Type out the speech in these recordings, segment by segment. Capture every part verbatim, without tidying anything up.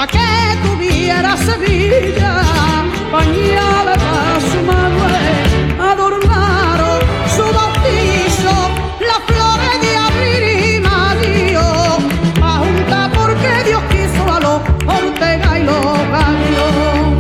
pa' que tuviera Sevilla, pañales para su Manuel, adornaron su bautizo, las flores de abril y mayo, a juntar porque Dios quiso a los Ortega y los Gallos.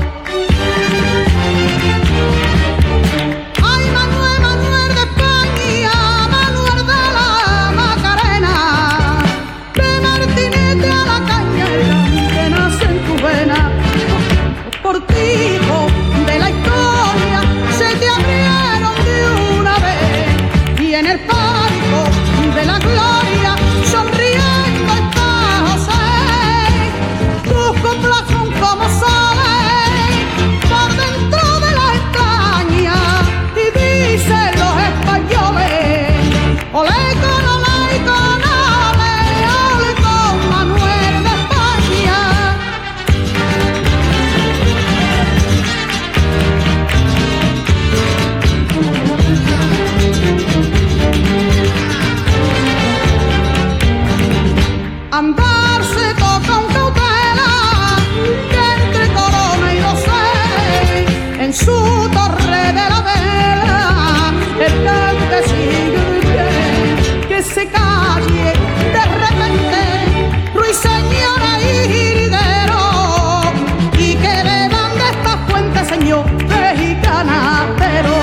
Ay, Manuel, Manuel de España, Manuel de la Macarena, de Martinete a la caña que nace en tu vena. Los portijos de la historia se te abrieron de una vez y en el palco de la gloria sonriendo está José. Tus coplas son como soles por dentro de la entraña y dicen los españoles: olé con olé con ole, ole con Manuel de España. Andarse toca con cautela, que entre Corona y Rosé, en su torre de la vela, el cante sigue muy bien, que se calle de repente Ruiseñora y Giridero, y que beban de esta fuente, señor mexicana, pero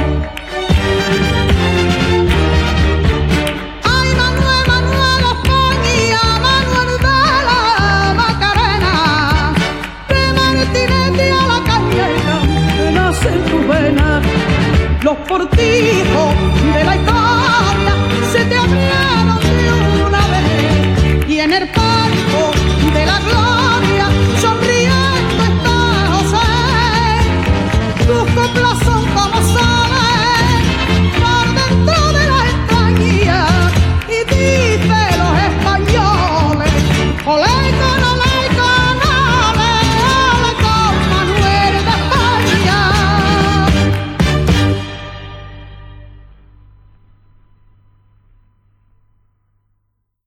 ay, Manuel, Manuel España, Manuel de la Macarena, de Martinete a la caña que nace en tu vena. Los portijos de la historia se te abrieron de una vez y en el palco de la gloria sonriendo está José. Tus coplas